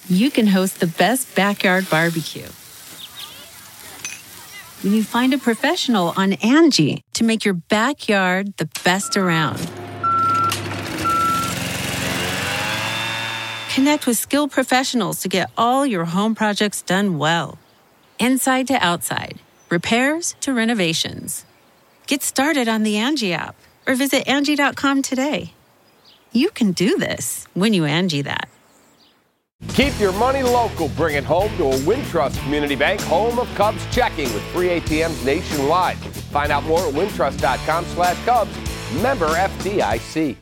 you can host the best backyard barbecue. When you find a professional on Angie to make your backyard the best around. Connect with skilled professionals to get all your home projects done well. Inside to outside, repairs to renovations. Get started on the Angie app or visit Angie.com today. You can do this when you Angie that. Keep your money local. Bring it home to a Wintrust Community Bank, home of Cubs checking with free ATMs nationwide. Find out more at wintrust.com/Cubs. Member FDIC.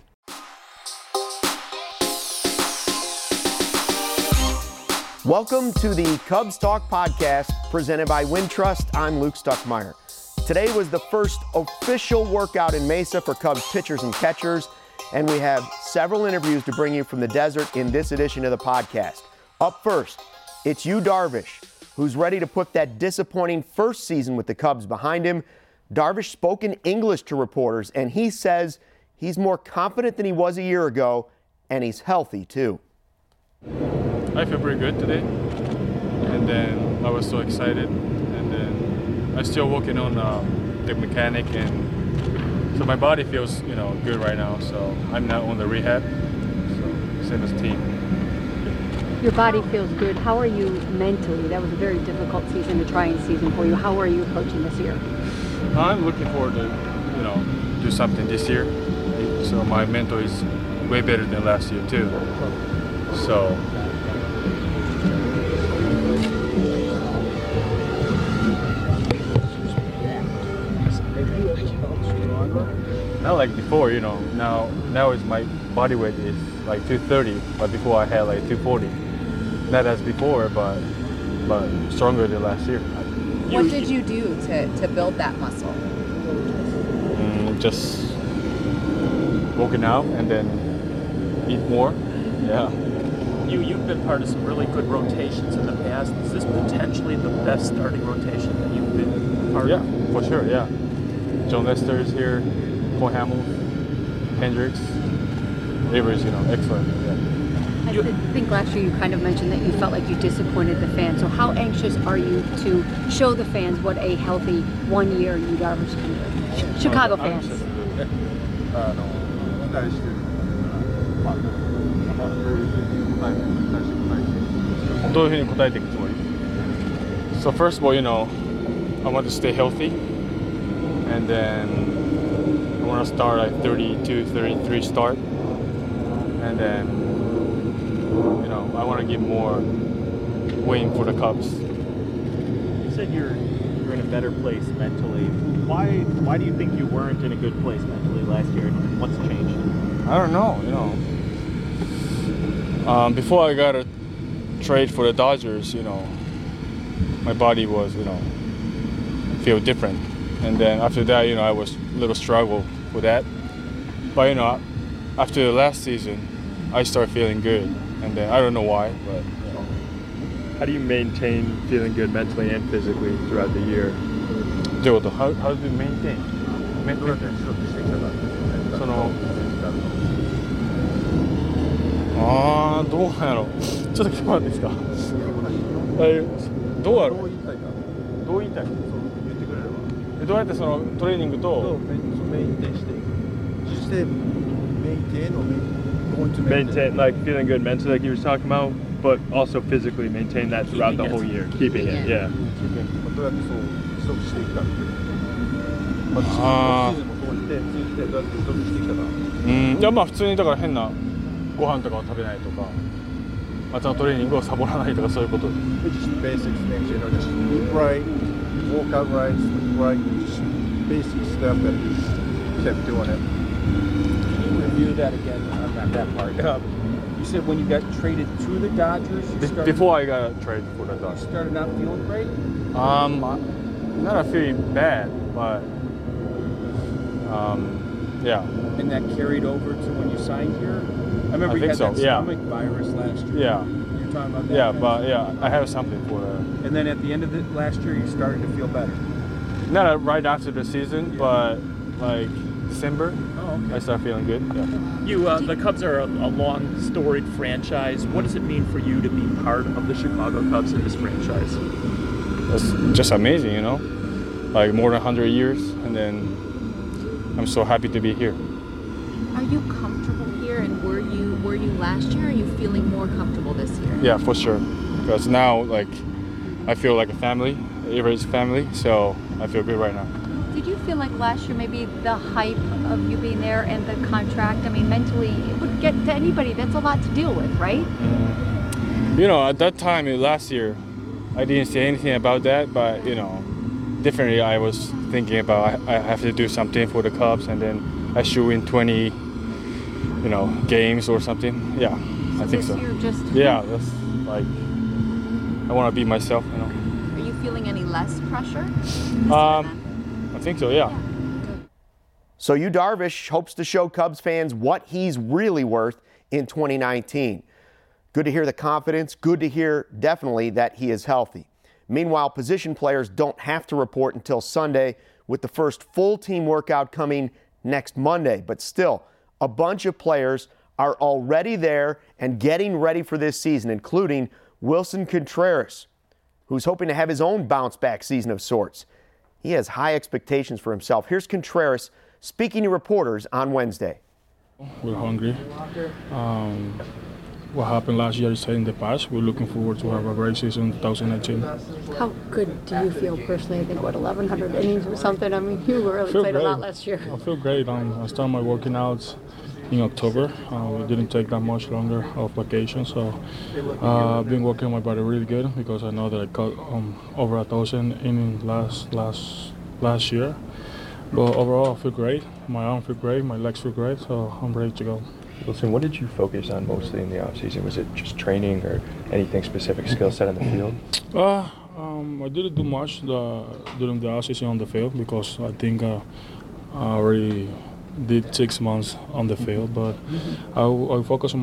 Welcome to the Cubs Talk podcast presented by Wintrust. I'm Luke Stuckmeyer. Today was the first official workout in Mesa for Cubs pitchers and catchers, and we have several interviews to bring you from the desert in this edition of the podcast. Up first, it's Yu Darvish, who's ready to put that disappointing first season with the Cubs behind him. Darvish spoke in English to reporters, and he says he's more confident than he was a year ago, and he's healthy too. I feel pretty good today, and then I was so excited, and then I'm still working on the mechanic, and so my body feels good right now. So I'm not on the rehab, so same as team. Your body feels good. How are you mentally? That was a very difficult season, a trying season for you. How are you approaching this year? I'm looking forward to do something this year. So my mental is way better than last year too. So. Not like before, now is my body weight is like 230, but before I had like 240. Not as before, but stronger than last year. What did you do to build that muscle? Just working out and then eat more. Yeah. You've been part of some really good rotations in the past. Is this potentially the best starting rotation that you've been part of? Yeah, for sure, yeah. John Lester is here, Cole Hamels, Hendricks, Rivers, excellent. Yeah. I think last year you kind of mentioned that you felt like you disappointed the fans. So how anxious are you to show the fans what a healthy 1 year Yu Darvish can do? Chicago fans. どういうふうに答えていくつもり? So first of all, I want to stay healthy, and then I want to start at 32, 33 start, and then I want to give more win for the Cubs. You said you're in a better place mentally. Why do you think you weren't in a good place mentally last year, and what's changed? I don't know. Before I got a trade for the Dodgers, my body was, feel different. And then after that, I was a little struggle with that. But, after the last season, I started feeling good. And then I don't know why, but, How do you maintain feeling good mentally and physically throughout the year? How do you maintain? どうやろう。ちょっと聞こえないですか。どうやろう。どう言いたい。どうやってそのトレーニングとメインテしていく。そして maintain, like feeling good mentally, like you were talking about, but also physically maintain that throughout the whole year. Keeping it, yeah. どうやってそう持続していくかっていう。シーズンもそうして通じてどうやって持続していくか。 いや普通にだから変なご飯とかを食べないとか、トレーニングをサボらないとかそういうこと。 Just basic things, just eat right, walk out right, sleep right, just basic stuff that you kept doing it. Can you review that again on that part? You said when you got traded to the Dodgers, before I got traded for the Dodgers, you started out feeling great? Not feeling bad, but yeah. And that carried over to when you signed here? I remember you had that stomach virus last year. Yeah. You were talking about that? Yeah, but I have something for that. And then at the end of the last year, you started to feel better? Not right after the season, but like December. Oh, I start feeling good. Yeah. The Cubs are a long, storied franchise. What does it mean for you to be part of the Chicago Cubs in this franchise? It's just amazing, you know, like more than 100 years, and then I'm so happy to be here. Are you comfortable here, and were you last year? Or are you feeling more comfortable this year? Yeah, for sure. Because now, like, I feel like a family. Everybody's family, so I feel good right now. Did you feel like last year maybe the hype of you being there and the contract, I mean, mentally, it would get to anybody, that's a lot to deal with, right? You know, at that time, last year, I didn't say anything about that, but, you know, differently I was thinking about I have to do something for the Cubs, and then I should win 20, you know, games or something. Yeah, I think so. This year just... Yeah, that's like, I want to be myself, you know. Are you feeling any less pressure? I think so, yeah. So Yu Darvish hopes to show Cubs fans what he's really worth in 2019. Good to hear the confidence. Good to hear, definitely, that he is healthy. Meanwhile, position players don't have to report until Sunday, with the first full team workout coming next Monday. But still, a bunch of players are already there and getting ready for this season, including Wilson Contreras, who's hoping to have his own bounce-back season of sorts. He has high expectations for himself. Here's Contreras speaking to reporters on Wednesday. We're hungry. What happened last year is set in the past. We're looking forward to have a great season in 2018. How good do you feel personally? I think, 1,100 innings or something? I mean, you really played a lot last year. I feel great. I started my working out in October. We didn't take that much longer of vacation, so I've been working my body really good because I know that I got over 1,000 innings last year. But overall, I feel great. My arm feel great, my legs feel great, so I'm ready to go. Wilson, what did you focus on mostly in the offseason? Was it just training or anything specific, skill set on the field? I didn't do much during the offseason on the field because I think I already did 6 months on the field, but I focus on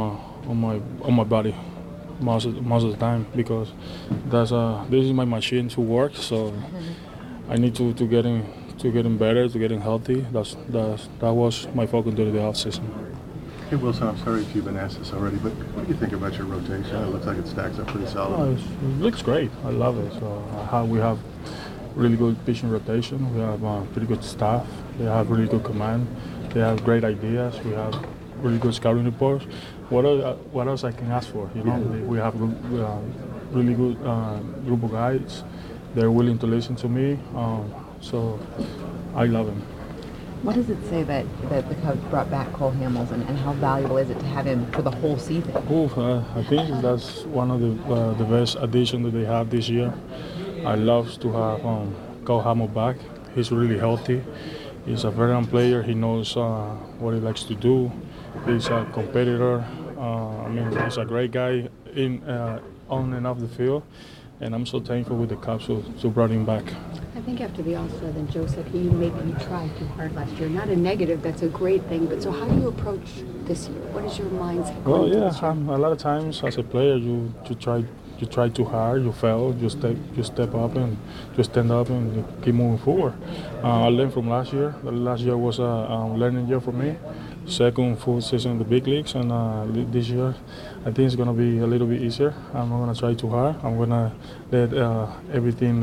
my body most of the time because this is my machine to work. So I need to getting better, to getting healthy. That was my focus during the offseason. Hey Wilson, I'm sorry if you've been asked this already, but what do you think about your rotation? It looks like it stacks up pretty solid. It looks great. I love it. So we have really good pitching rotation. We have pretty good staff. They have really good command. They have great ideas. We have really good scouting reports. What else I can ask for? You know, we have really good group of guys. They're willing to listen to me. So I love them. What does it say that the Cubs brought back Cole Hamels, and how valuable is it to have him for the whole season? I think that's one of the best additions that they have this year. I love to have Cole Hamels back. He's really healthy. He's a veteran player. He knows what he likes to do. He's a competitor. He's a great guy on and off the field. And I'm so thankful with the Cubs to bring him back. I think after the All-Star, then Joe said maybe you tried too hard last year. Not a negative, that's a great thing. But so how do you approach this year? What is your mindset? Well, a lot of times as a player, you try too hard, you fail, you step up and you stand up and you keep moving forward. I learned from last year. Last year was a learning year for me. Second full season in the big leagues, and this year I think it's going to be a little bit easier. I'm not going to try too hard. I'm going to let everything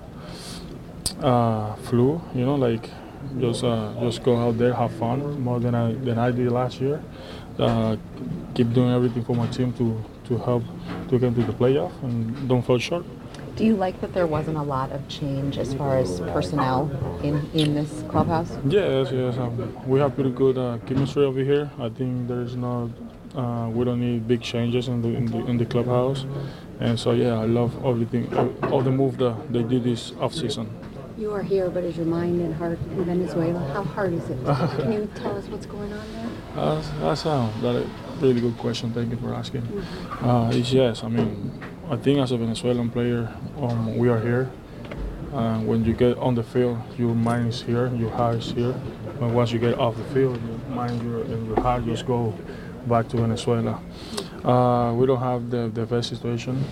flow, you know, like just go out there, have fun more than I did last year. Keep doing everything for my team to help to get to the playoff and don't fall short. Do you like that there wasn't a lot of change as far as personnel in this clubhouse? Yes. We have pretty good chemistry over here. I think there is no, we don't need big changes in the clubhouse, and so I love everything, all the move that they did this offseason. You are here, but is your mind and heart in Venezuela? How hard is it? Can you tell us what's going on there? That's a really good question. Thank you for asking. It's yes. I think as a Venezuelan player, we are here. When you get on the field, your mind is here, your heart is here. But once you get off the field, your mind and your heart just go back to Venezuela. We don't have the best situation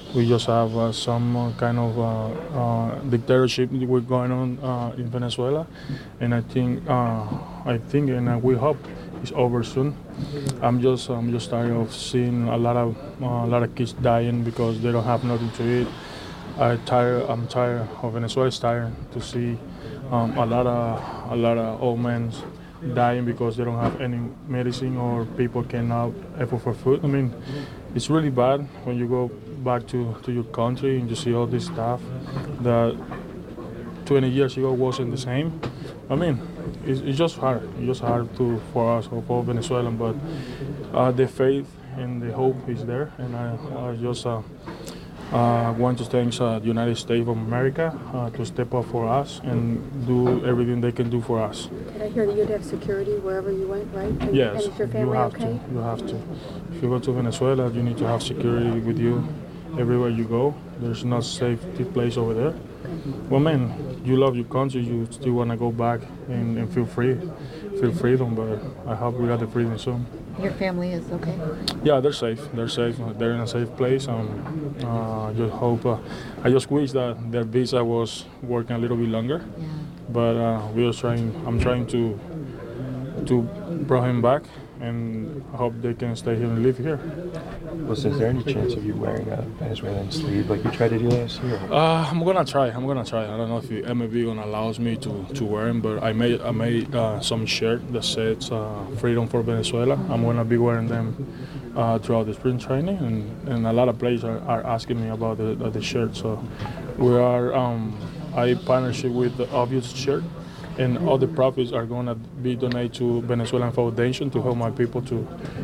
we just have some kind of dictatorship going on in Venezuela, and I think and we hope it's over soon. I'm just tired of seeing a lot of kids dying because they don't have nothing to eat. I'm tired of Venezuela. It's tired to see a lot of old men dying because they don't have any medicine or people cannot afford for food. I mean, it's really bad when you go back to your country and you see all this stuff that 20 years ago wasn't the same. I mean, it's just hard. It's just hard for us, for Venezuelan, but the faith and the hope is there, and I just want to thank the United States of America to step up for us and do everything they can do for us. Did I hear that you'd have security wherever you went, right? Yes, and is your family you have okay? to. You have to. If you go to Venezuela, you need to have security with you everywhere you go. There's not safety place over there. Well, man, you love your country. You still want to go back and feel freedom. But I hope we got the freedom soon. Your family is okay? Yeah, they're safe. They're safe. They're in a safe place. Just hope. I just wish that their visa was working a little bit longer. Yeah. But I'm trying to bring him back, and I hope they can stay here and live here. Well, is there any chance of you wearing a Venezuelan sleeve like you tried to do last year? I'm gonna try. I don't know if MLB gonna allows me to wear them, but I made some shirt that says "Freedom for Venezuela." I'm gonna be wearing them throughout the spring training, and a lot of players are asking me about the shirt. So we are. I partnership with the Obvious shirt, and all the profits are gonna be donated to Venezuelan Foundation to help my people to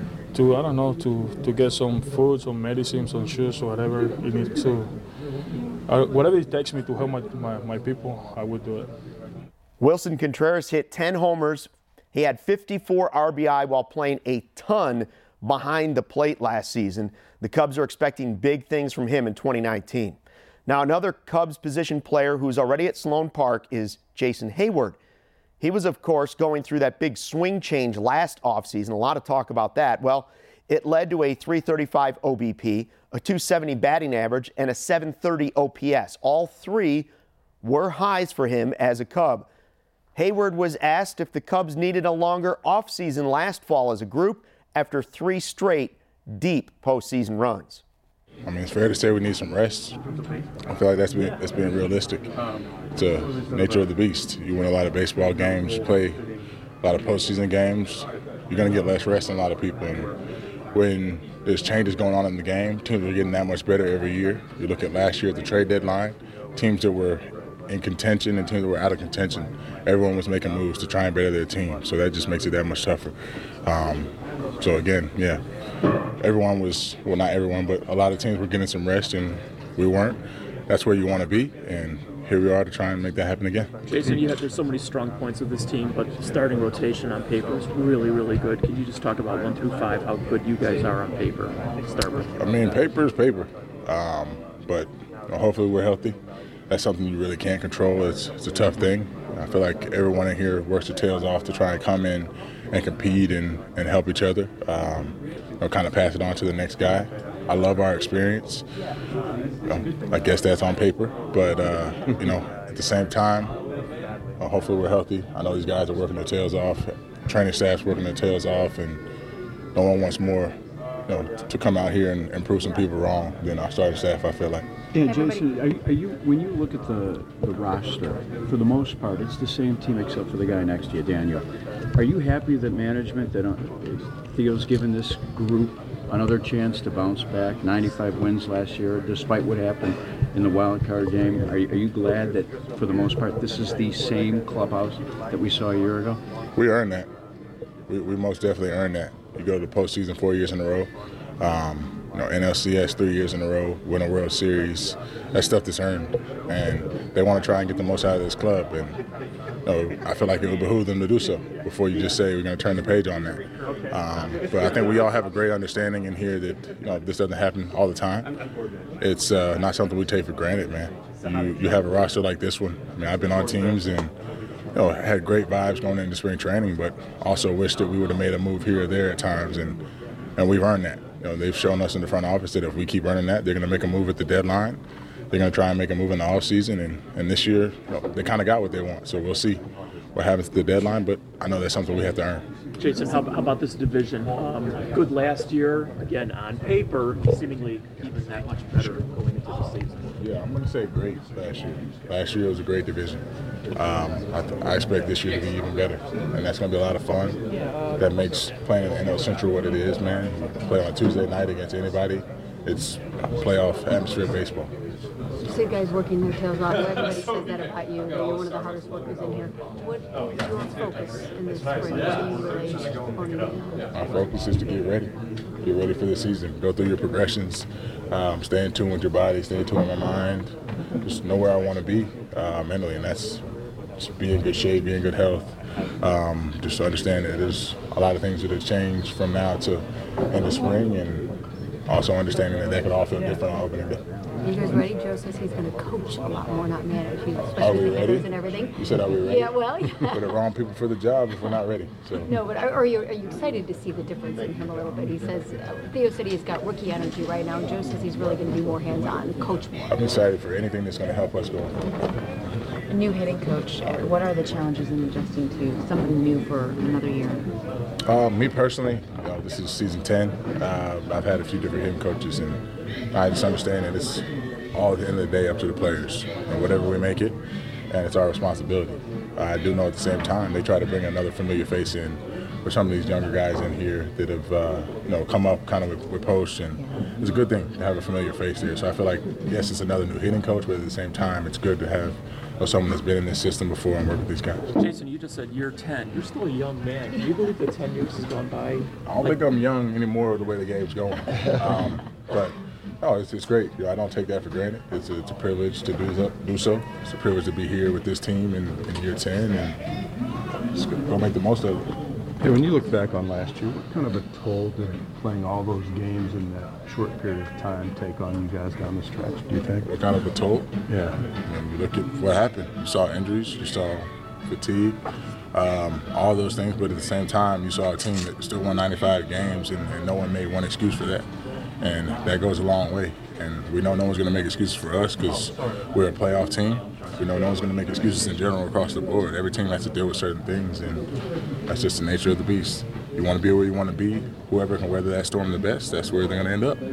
get some food, some medicine, some shoes, or whatever it needs to. Whatever it takes me to help my people, I would do it. Wilson Contreras hit 10 homers. He had 54 RBI while playing a ton behind the plate last season. The Cubs are expecting big things from him in 2019. Now, another Cubs position player who's already at Sloan Park is Jason Heyward. He was, of course, going through that big swing change last offseason. A lot of talk about that. Well, it led to a 335 OBP, a 270 batting average, and a 730 OPS. All three were highs for him as a Cub. Heyward was asked if the Cubs needed a longer offseason last fall as a group after 3 straight deep postseason runs. I mean, it's fair to say we need some rest. I feel like that's being realistic. It's the nature of the beast. You win a lot of baseball games, you play a lot of postseason games, you're going to get less rest than a lot of people. And when there's changes going on in the game, teams are getting that much better every year. You look at last year at the trade deadline, teams that were in contention and teams that were out of contention, everyone was making moves to try and better their team. So that just makes it that much tougher. So again, yeah. Everyone was, well, not everyone, but a lot of teams were getting some rest, and we weren't. That's where you want to be, and here we are to try and make that happen again. Jason, there's so many strong points with this team, but starting rotation on paper is really, really good. Can you just talk about 1 through 5, how good you guys are on paper? Start with. I mean, paper is paper, but hopefully we're healthy. That's something you really can't control. It's a tough thing. I feel like everyone in here works their tails off to try and come in and compete and help each other. Kind of pass it on to the next guy. I love our experience. I guess that's on paper, but at the same time, hopefully we're healthy. I know these guys are working their tails off. Training staff's working their tails off, and no one wants more, to come out here and prove some people wrong than our starting staff, I feel like. Yeah, Jason, are you when you look at the roster, for the most part, it's the same team except for the guy next to you, Daniel. Are you happy that management, that Theo's given this group another chance to bounce back? 95 wins last year, despite what happened in the wild card game. Are you glad that, for the most part, this is the same clubhouse that we saw a year ago? We earned that. We most definitely earned that. You go to the postseason 4 years in a row. NLCS 3 years in a row, win a World Series. That's stuff that's earned, and they want to try and get the most out of this club. And I feel like it would behoove them to do so before you just say we're going to turn the page on that. But I think we all have a great understanding in here that this doesn't happen all the time. It's not something we take for granted, man. You have a roster like this one. I mean, I've been on teams and had great vibes going into spring training, but also wish that we would have made a move here or there at times, and we've earned that. they've shown us in the front office that if we keep running that, they're going to make a move at the deadline. They're going to try and make a move in the offseason, and this year they kind of got what they want. So we'll see what happens at the deadline, but I know that's something we have to earn. Jason, how about this division? Good last year, again, on paper, seemingly even that much better going into the season. Yeah, I'm going to say great last year. Last year was a great division. I expect this year to be even better, and that's going to be a lot of fun. That makes playing in NL Central what it is, man. You play on a Tuesday night against anybody. It's playoff atmosphere baseball. You see guys working their tails off. Everybody says that about you. You're one of the hardest workers in here. What is your focus in this spring? What are you really honing in? Our focus is to get ready. Get ready for the season. Go through your progressions. Stay in tune with your body. Stay in tune with my mind. Just know where I want to be mentally, and that's just be in good shape, be in good health. Just understand that there's a lot of things that have changed from now to end of spring, and also understanding that they can all feel different on opening day. Are you guys ready? Joe says he's going to coach a lot more, not manage, especially Are we the ready? hitters and everything. You said, are we ready? Yeah, well, yeah. We're the wrong people for the job if we're not ready. So. No, but are you excited to see the difference in him a little bit? He says, Theo said he's got rookie energy right now, and Joe says he's really going to be more hands-on, coach more. I'm excited for anything that's going to help us go. A new hitting coach, what are the challenges in adjusting to somebody new for another year? Me personally, this is season 10. I've had a few different hitting coaches, and I just understand that it's all at the end of the day up to the players, and whatever we make it, and it's our responsibility. I do know at the same time they try to bring another familiar face in for some of these younger guys in here that have come up kind of with posts, and it's a good thing to have a familiar face there. So I feel like, yes, it's another new hitting coach, but at the same time, it's good to have someone that's been in this system before and work with these guys. Jason, you just said year 10. You're still a young man. Can you believe that 10 years has gone by? I don't think I'm young anymore the way the game's going. But no, it's great. I don't take that for granted. It's a privilege to do so. It's a privilege to be here with this team in year 10, and just go make the most of it. Hey, when you look back on last year, what kind of a toll did playing all those games in that short period of time take on you guys down the stretch, do you think? What kind of a toll? Yeah. And you look at what happened. You saw injuries, you saw fatigue, all those things, but at the same time, you saw a team that still won 95 games, and no one made one excuse for that. And that goes a long way. And we know no one's going to make excuses for us because we're a playoff team. We know no one's going to make excuses in general across the board. Every team has to deal with certain things, and that's just the nature of the beast. You want to be where you want to be. Whoever can weather that storm the best, that's where they're going to end up.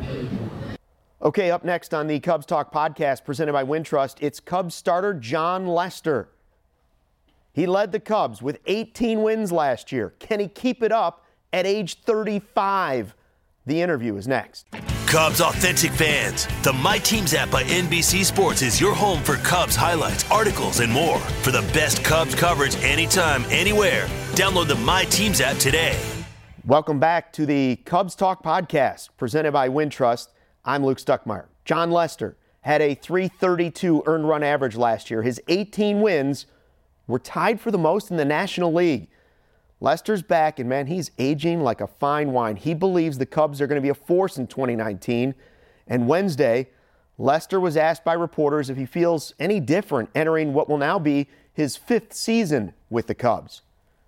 Okay, up next on the Cubs Talk podcast presented by Wintrust, it's Cubs starter Jon Lester. He led the Cubs with 18 wins last year. Can he keep it up at age 35? The interview is next. Cubs authentic fans, the My Teams app by NBC Sports is your home for Cubs highlights, articles, and more. For the best Cubs coverage anytime, anywhere, download the My Teams app today. Welcome back to the Cubs Talk podcast presented by Wintrust. I'm Luke Stuckmeyer. Jon Lester had a .332 earned run average last year. His 18 wins were tied for the most in the National League. Lester's back, and man, he's aging like a fine wine. He believes the Cubs are going to be a force in 2019. And Wednesday, Lester was asked by reporters if he feels any different entering what will now be his 5th season with the Cubs.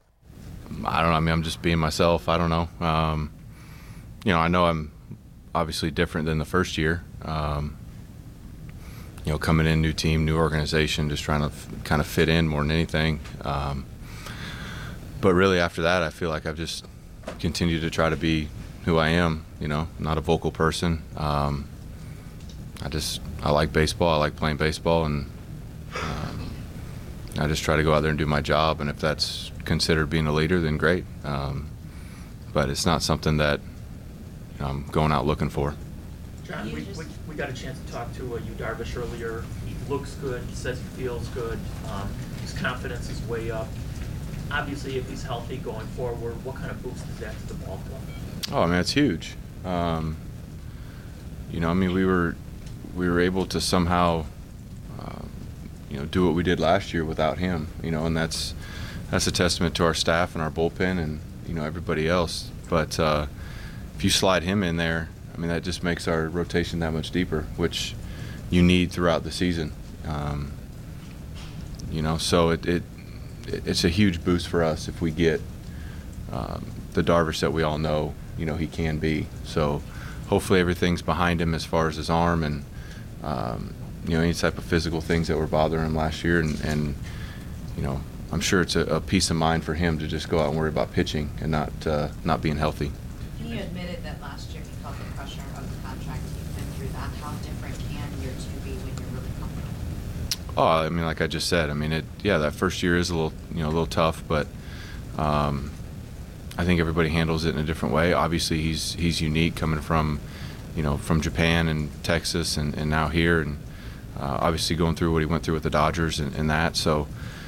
I don't know. I mean, I'm just being myself. I don't know. I know I'm obviously different than the first year. Coming in, new team, new organization, just trying to kind of fit in more than anything. But really after that, I feel like I've just continued to try to be who I am, not a vocal person. I like baseball. I like playing baseball, and I just try to go out there and do my job. And if that's considered being a leader, then great. But it's not something that I'm going out looking for. Jon, we got a chance to talk to Yu Darvish earlier. He looks good. He says he feels good. His confidence is way up. Obviously, if he's healthy going forward, what kind of boost is that to the ball club? Oh, I mean, it's huge. We were able to somehow, do what we did last year without him. And that's a testament to our staff and our bullpen and everybody else. But if you slide him in there, I mean, that just makes our rotation that much deeper, which you need throughout the season. So it's a huge boost for us if we get the Darvish that we all know, he can be. So hopefully everything's behind him as far as his arm and any type of physical things that were bothering him last year. And I'm sure it's a peace of mind for him to just go out and worry about pitching and not being healthy. He admitted that last year he felt the pressure of the contract. You've been through that. How different can year 2 be when you're really comfortable? Oh, I mean, like I just said, I mean, that first year is a little tough, but I think everybody handles it in a different way. Obviously, he's unique coming from Japan and Texas and now here, and obviously going through what he went through with the Dodgers and that. So,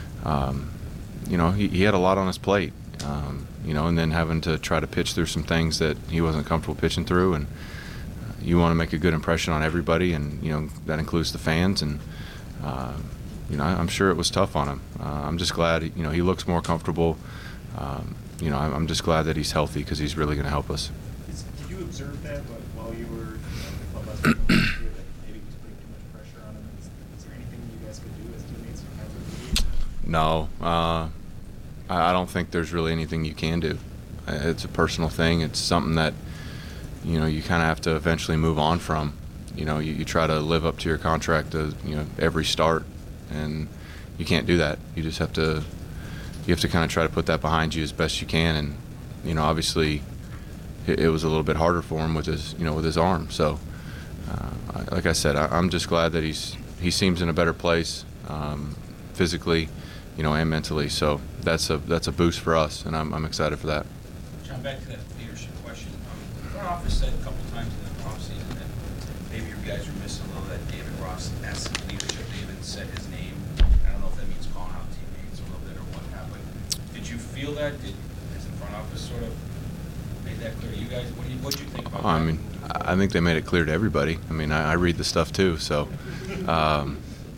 he had a lot on his plate, and then having to try to pitch through some things that he wasn't comfortable pitching through. And you want to make a good impression on everybody, and that includes the fans. And I'm sure it was tough on him. I'm just glad he looks more comfortable. I'm just glad that he's healthy because he's really going to help us. Did you observe that while you were in the clubhouse last year, that maybe he was putting too much pressure on him? Is there anything you guys could do as teammates to kind of No, I don't think there's really anything you can do. It's a personal thing. It's something that you kind of have to eventually move on from. You try to live up to your contract every start, and you can't do that. You just have to kind of try to put that behind you as best you can. And obviously it was a little bit harder for him with his arm. So like I said, I'm just glad that he seems in a better place physically, and mentally. So that's a boost for us, and I'm excited for that. John, back to that leadership question. The front office said a couple times in the offseason that maybe you guys were missing a little that David Ross-esque leadership. David said his name. I don't know if that means calling out teammates a little bit or what happened. Did you feel that? Has the front office sort of made that clear to you guys? What do you think about that? I mean, I think they made it clear to everybody. I mean, I read the stuff too. So, I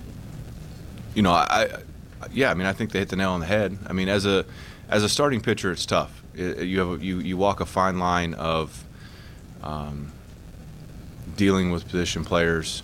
think they hit the nail on the head. I mean, as a starting pitcher, it's tough. You walk a fine line of dealing with position players.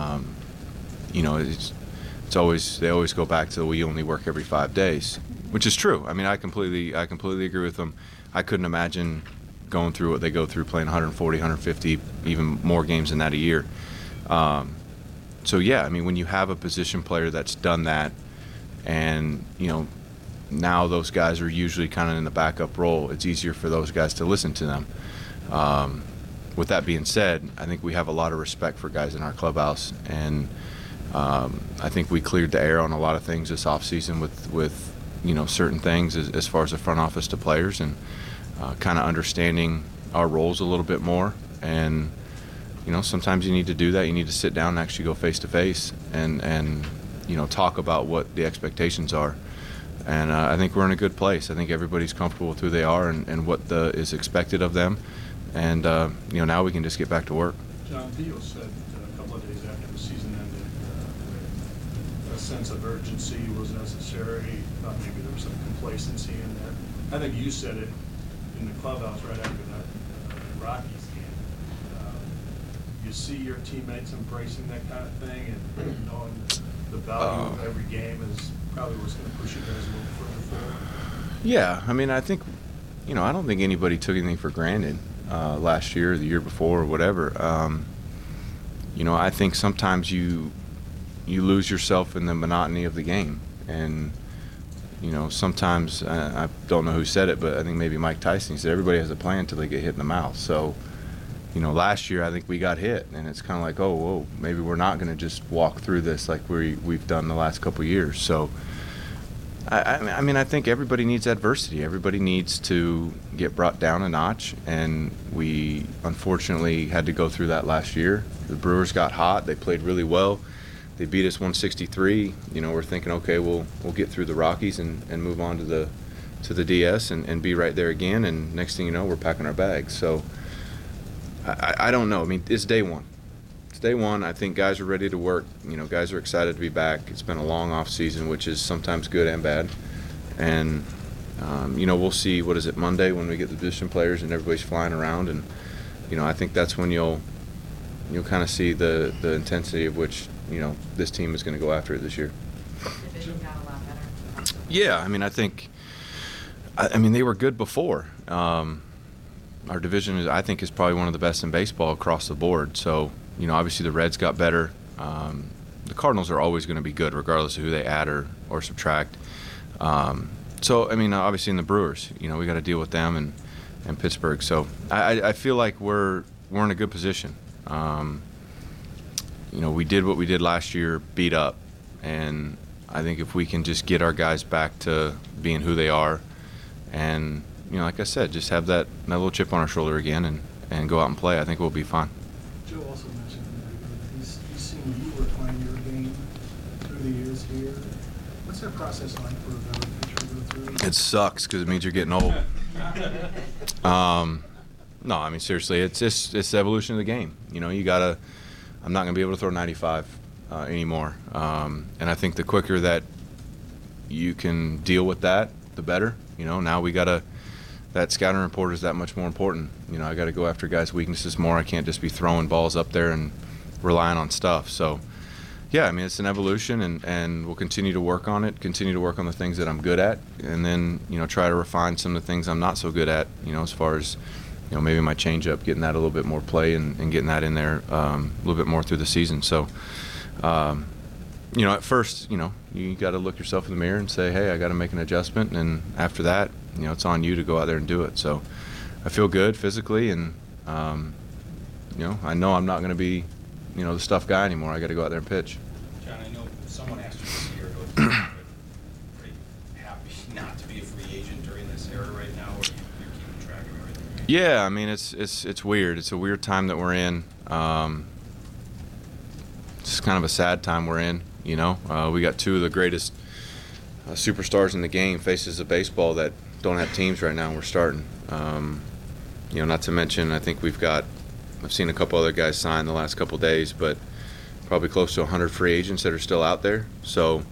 It's always they always go back to we only work every 5 days, which is true. I mean, I completely agree with them. I couldn't imagine going through what they go through, playing 140, 150, even more games than that a year. So yeah, I mean, when you have a position player that's done that, and now those guys are usually kind of in the backup role, it's easier for those guys to listen to them. With that being said, I think we have a lot of respect for guys in our clubhouse, and I think we cleared the air on a lot of things this offseason with certain things as far as the front office to players, and kind of understanding our roles a little bit more. And sometimes you need to do that. You need to sit down and actually go face to face and talk about what the expectations are. And I think we're in a good place. I think everybody's comfortable with who they are and what is expected of them. And now we can just get back to work. John, Theo said a couple of days after the season ended, a sense of urgency was necessary. Thought maybe there was some complacency in there. I think you said it in the clubhouse right after that Rockies game. You see your teammates embracing that kind of thing and knowing the value of every game is probably what's going to push you guys a little further forward. Yeah, I mean, I think, I don't think anybody took anything for granted last year, the year before, or whatever. I think sometimes you lose yourself in the monotony of the game, and sometimes I don't know who said it, but I think maybe Mike Tyson said everybody has a plan until they get hit in the mouth. So, last year I think we got hit, and it's kind of like, oh, whoa, maybe we're not going to just walk through this like we've done the last couple of years. So, I mean, I think everybody needs adversity. Everybody needs to get brought down a notch, and we unfortunately had to go through that last year. The Brewers got hot. They played really well. They beat us 163. We're thinking, okay, we'll get through the Rockies and move on to the DS and be right there again. And next thing you know, we're packing our bags. So I don't know. I mean, it's day one. It's day one. I think guys are ready to work. Guys are excited to be back. It's been a long off season, which is sometimes good and bad. And we'll see. What is it, Monday, when we get the position players and everybody's flying around, and I think that's when you'll kind of see the intensity of which this team is going to go after it this year. Division got a lot better. Yeah, I mean, I think they were good before. our division is, I think, is probably one of the best in baseball across the board. So, you know, obviously the Reds got better. The Cardinals are always going to be good regardless of who they add or subtract. So, I mean, obviously in the Brewers, you know, we got to deal with them and Pittsburgh. So I feel like we're in a good position. You know, we did what we did last year, beat up. And I think if we can just get our guys back to being who they are and, you know, like I said, just have that little chip on our shoulder again and go out and play, I think we'll be fine. Joe also mentioned that he's seen you refine your game through the years here. What's that process like for a veteran pitcher to go through? It sucks because it means you're getting old. No, I mean, seriously, it's the evolution of the game. You know, I'm not going to be able to throw 95 anymore. And I think the quicker that you can deal with that, the better. You know, now that scouting report is that much more important. You know, I got to go after guys' weaknesses more. I can't just be throwing balls up there and relying on stuff. So, yeah, I mean, it's an evolution, and we'll continue to work on it, continue to work on the things that I'm good at, and then, you know, try to refine some of the things I'm not so good at, you know, as far as, you know, maybe my changeup, getting that a little bit more play and getting that in there a little bit more through the season. So, you know, at first, you know, you got to look yourself in the mirror and say, hey, I got to make an adjustment, and after that, you know, it's on you to go out there and do it. So I feel good physically, and, you know I'm not going to be, you know, the stuff guy anymore. I got to go out there and pitch. John, I know someone asked you this year, but you're pretty happy not to be a free agent during this era right now, or you're keeping track of everything? Yeah, I mean, it's weird. It's a weird time that we're in. It's kind of a sad time we're in, you know. We got two of the greatest superstars in the game, faces of baseball, that don't have teams right now, and we're starting. You know, not to mention, I think I've seen a couple other guys sign the last couple days, but probably close to 100 free agents that are still out there. So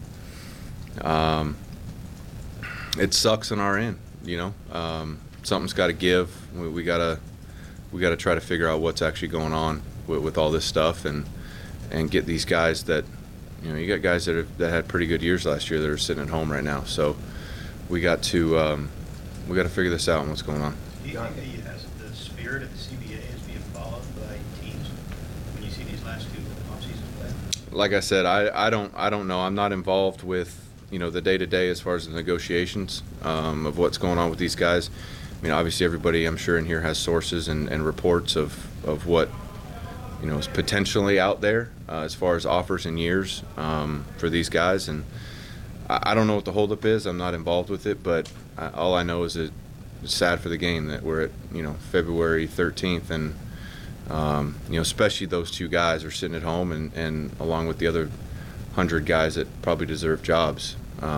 it sucks on our end, you know. Something's got to give. We got to try to figure out what's actually going on with all this stuff, and get these guys that, you know, you got guys that had pretty good years last year that are sitting at home right now. So we got to figure this out and what's going on. Do you think the spirit of the CBA is being followed by teams when you see these last two off-season play? Like I said, I don't know. I'm not involved with, you know, the day-to-day as far as the negotiations of what's going on with these guys. I mean, obviously everybody, I'm sure, in here has sources and reports of what, you know, is potentially out there as far as offers and years for these guys. And I don't know what the holdup is. I'm not involved with it, but all I know is that it's sad for the game that we're at, you know, February 13th, and you know, especially those two guys are sitting at home, and along with the other 100 guys that probably deserve jobs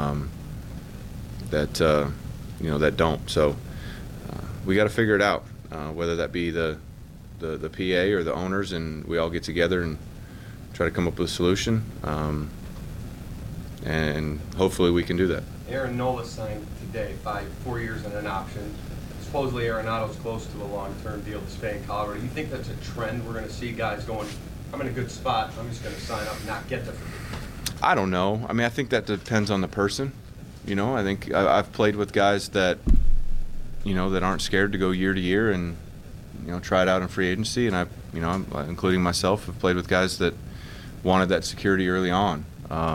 that you know, that don't. So we got to figure it out, whether that be the PA or the owners, and we all get together and try to come up with a solution, and hopefully we can do that. Aaron Nola signed today, 4 years and an option. Supposedly Arenado's close to a long-term deal to stay in Colorado. Do you think that's a trend we're going to see, guys going, I'm in a good spot, I'm just going to sign up and not get the... I don't know. I mean, I think that depends on the person. You know, I think I've played with guys that, you know, that aren't scared to go year to year and, you know, try it out in free agency, and you know, including myself, have played with guys that wanted that security early on.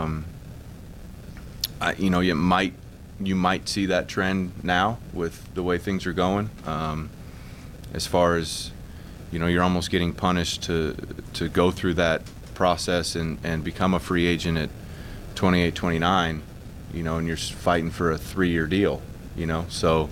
You know, you might see that trend now with the way things are going. As far as, you know, you're almost getting punished to go through that process and become a free agent at 28, 29, you know, and you're fighting for a 3-year deal, you know. So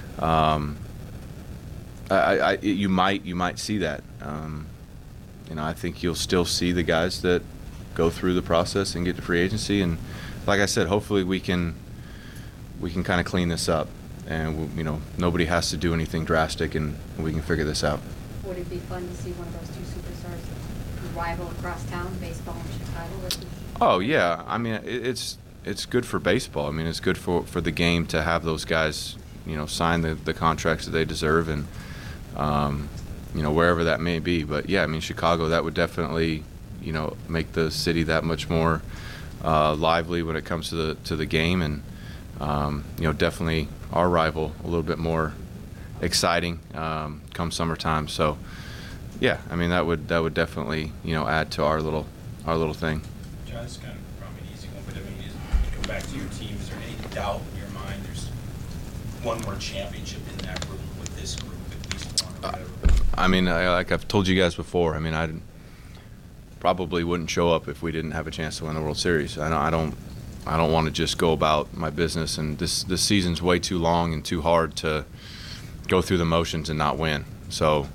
you might see that. You know, I think you'll still see the guys that go through the process and get to free agency, and like I said, hopefully we can kind of clean this up, and you know, nobody has to do anything drastic, and we can figure this out. Would it be fun to see one of those two superstars rival across town, baseball in Chicago? Oh yeah, I mean, it's good for baseball. I mean, it's good for the game to have those guys, you know, sign the contracts that they deserve, and you know, wherever that may be. But yeah, I mean, Chicago, that would definitely, you know, make the city that much more lively when it comes to the game, and you know, definitely our rival a little bit more exciting, come summertime. So, yeah, I mean that would definitely add to our little thing. John, this is kind of probably an easy one, but I mean, you go back to your team. Is there any doubt in your mind there's one more championship in that room with this group, at least one or whatever? I mean, like I've told you guys before, I mean, I probably wouldn't show up if we didn't have a chance to win the World Series. I don't want to just go about my business, and this season's way too long and too hard to go through the motions and not win. So,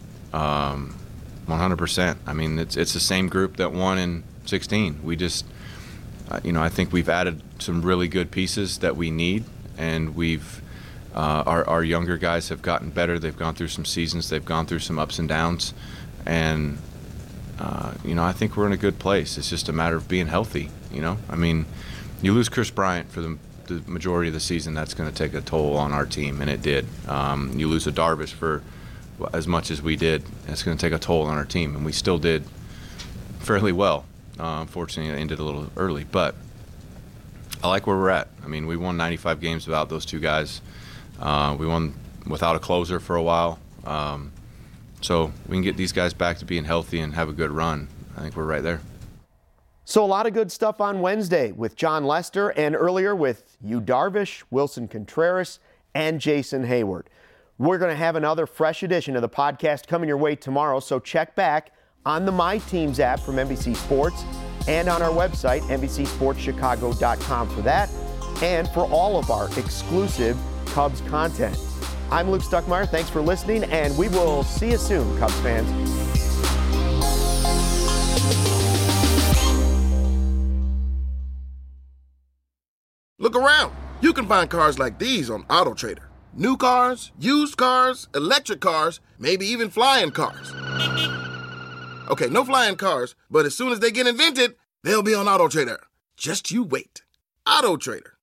100%. I mean, it's the same group that won in 16. We just, I think we've added some really good pieces that we need, and we've our younger guys have gotten better. They've gone through some seasons. They've gone through some ups and downs, and I think we're in a good place. It's just a matter of being healthy. I mean, you lose Chris Bryant for the majority of the season, that's going to take a toll on our team, and it did. You lose a Darvish for as much as we did, it's going to take a toll on our team, and we still did fairly well. Unfortunately, it ended a little early, but I like where we're at. I mean, we won 95 games without those two guys. We won without a closer for a while. So we can get these guys back to being healthy and have a good run. I think we're right there. So a lot of good stuff on Wednesday with Jon Lester, and earlier with Yu Darvish, Wilson Contreras, and Jason Heyward. We're going to have another fresh edition of the podcast coming your way tomorrow, so check back on the My Teams app from NBC Sports and on our website, NBCSportsChicago.com, for that and for all of our exclusive Cubs content. I'm Luke Stuckmeyer. Thanks for listening, and we will see you soon, Cubs fans. Look around. You can find cars like these on AutoTrader. New cars, used cars, electric cars, maybe even flying cars. Okay, no flying cars, but as soon as they get invented, they'll be on AutoTrader. Just you wait. AutoTrader.